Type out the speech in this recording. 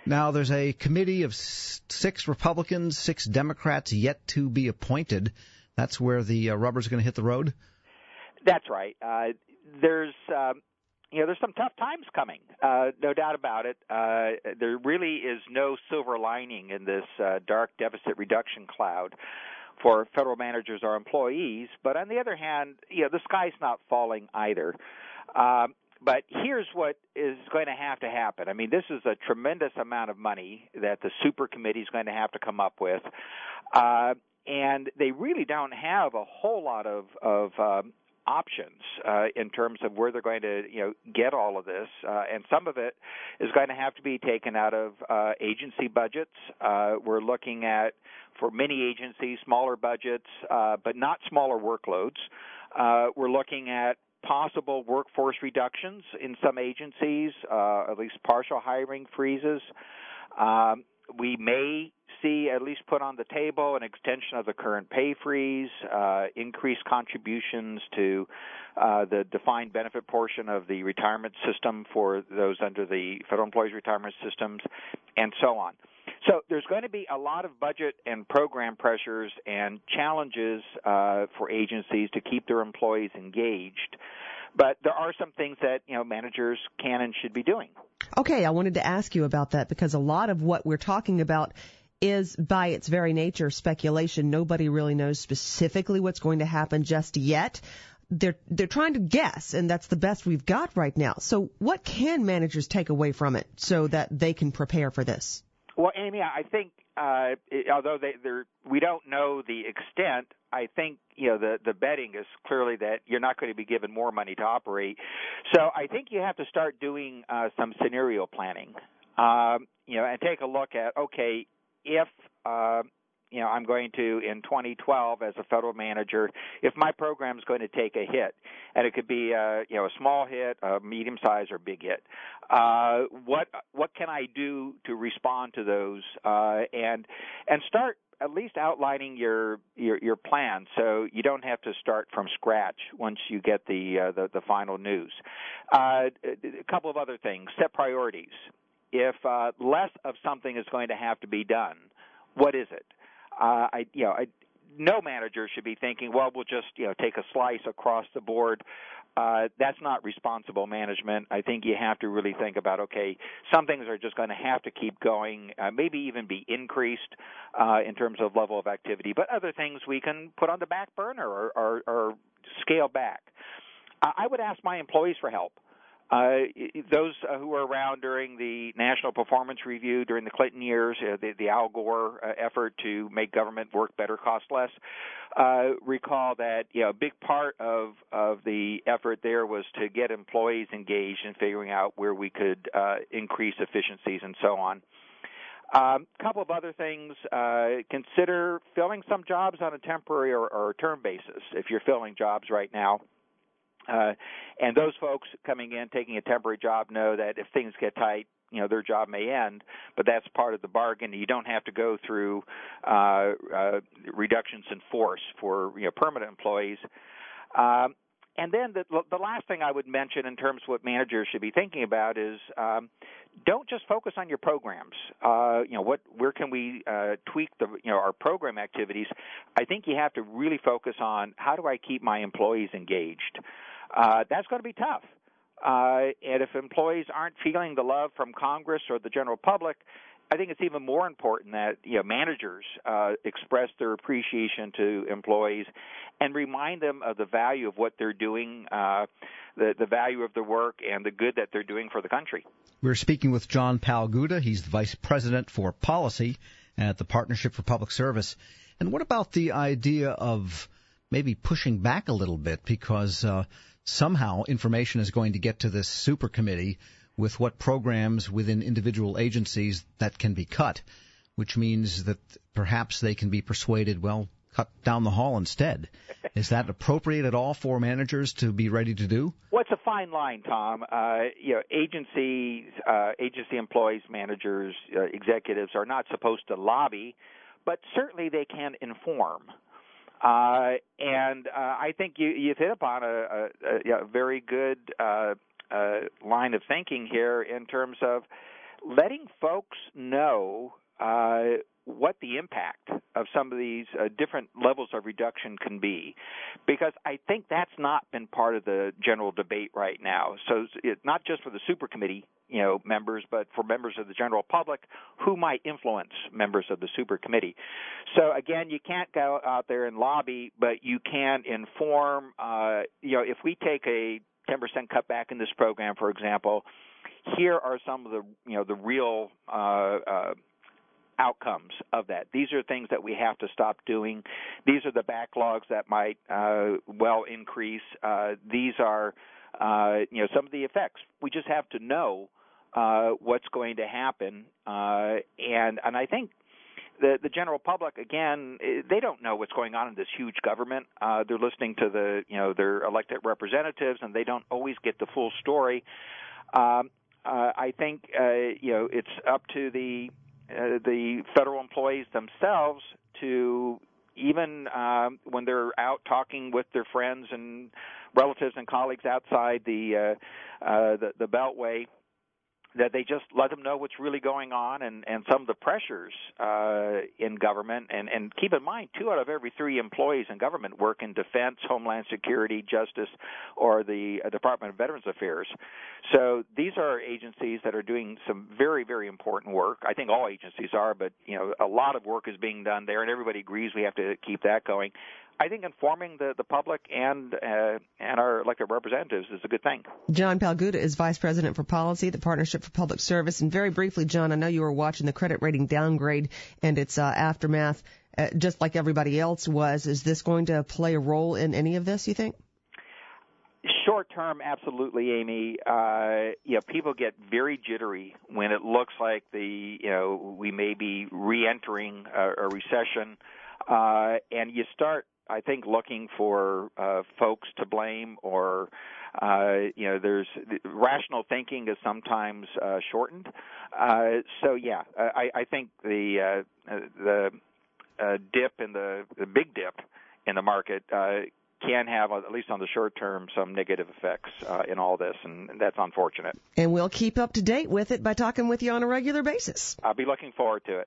Now, there's a committee of 6 Republicans, 6 Democrats yet to be appointed. That's where the rubber's going to hit the road? That's right. There's some tough times coming, no doubt about it. There really is no silver lining in this dark deficit reduction cloud for federal managers or employees. But on the other hand, the sky's not falling either. But here's what is going to happen. I mean, this is a tremendous amount of money that the super committee is going to have to come up with. And they really don't have a whole lot of options in terms of where they're going to get all of this, and some of it is going to have to be taken out of agency budgets. We're looking at, for many agencies, smaller budgets, but not smaller workloads. We're looking at possible workforce reductions in some agencies, at least partial hiring freezes. We may see, at least put on the table, an extension of the current pay freeze, increased contributions to the defined benefit portion of the retirement system for those under the federal employees retirement systems, and so on. So there's going to be a lot of budget and program pressures and challenges for agencies to keep their employees engaged. But there are some things that managers can and should be doing. Okay, I wanted to ask you about that because a lot of what we're talking about is, by its very nature, speculation. Nobody really knows specifically what's going to happen just yet. They're trying to guess, and that's the best we've got right now. So what can managers take away from it so that they can prepare for this? Well, Amy, I think although we don't know the extent, I think the betting is clearly that you're not going to be given more money to operate. So I think you have to start doing some scenario planning, and take a look at, okay, if I'm going to, in 2012 as a federal manager, if my program is going to take a hit, and it could be a small hit, a medium size, or big hit, what can I do to respond to those, and start at least outlining your plan, so you don't have to start from scratch once you get the final news. A couple of other things: set priorities. If less of something is going to have to be done, what is it? No manager should be thinking, well, we'll just take a slice across the board. That's not responsible management. I think you have to really think about, okay, some things are just going to have to keep going, maybe even be increased in terms of level of activity, but other things we can put on the back burner or scale back. I would ask my employees for help. Those who were around during the National Performance Review during the Clinton years, the Al Gore effort to make government work better, cost less, recall that a big part of the effort there was to get employees engaged in figuring out where we could increase efficiencies and so on. A couple of other things. Consider filling some jobs on a temporary or term basis if you're filling jobs right now. And those folks coming in, taking a temporary job, know that if things get tight, their job may end, but that's part of the bargain. You don't have to go through reductions in force for permanent employees. And then the last thing I would mention in terms of what managers should be thinking about is don't just focus on your programs. Where can we tweak our program activities? I think you have to really focus on how do I keep my employees engaged. That's going to be tough. And if employees aren't feeling the love from Congress or the general public, I think it's even more important that managers express their appreciation to employees and remind them of the value of what they're doing, the value of their work, and the good that they're doing for the country. We're speaking with John Palguda. He's the Vice President for Policy at the Partnership for Public Service. And what about the idea of maybe pushing back a little bit, because somehow information is going to get to this super committee with what programs within individual agencies that can be cut, which means that perhaps they can be persuaded, well, cut down the hall instead. Is that appropriate at all for managers to be ready to do? Well, it's a fine line, Tom. Agency employees, managers, executives are not supposed to lobby, but certainly they can inform. And I think you've hit upon a very good line of thinking here in terms of letting folks know what the impact of some of these different levels of reduction can be, because I think that's not been part of the general debate right now. So it's not just for the super committee, members, but for members of the general public who might influence members of the super committee. So again, you can't go out there and lobby, but you can inform. If we take a 10% cutback in this program, for example, here are some of the real outcomes of that. These are things that we have to stop doing. These are the backlogs that might well increase. These are some of the effects. We just have to know what's going to happen, and I think the general public, again, they don't know what's going on in this huge government. They're listening to their elected representatives, and they don't always get the full story. I think it's up to the federal employees themselves to, even when they're out talking with their friends and relatives and colleagues outside the Beltway, that they just let them know what's really going on and some of the pressures in government. And keep in mind, 2 out of every 3 employees in government work in defense, homeland security, justice, or the Department of Veterans Affairs. So these are agencies that are doing some very, very important work. I think all agencies are, but a lot of work is being done there, and everybody agrees we have to keep that going. I think informing the public and our elected representatives is a good thing. John Palguda is Vice President for Policy, the Partnership for Public Service. And very briefly, John, I know you were watching the credit rating downgrade and its aftermath, just like everybody else was. Is this going to play a role in any of this, you think? Short term, absolutely, Amy. People get very jittery when it looks like we may be re-entering a recession, and you start, I think, looking for folks to blame, or there's rational thinking is sometimes shortened. I think the dip in the big dip in the market can have, at least on the short term, some negative effects in all this, and that's unfortunate. And we'll keep up to date with it by talking with you on a regular basis. I'll be looking forward to it.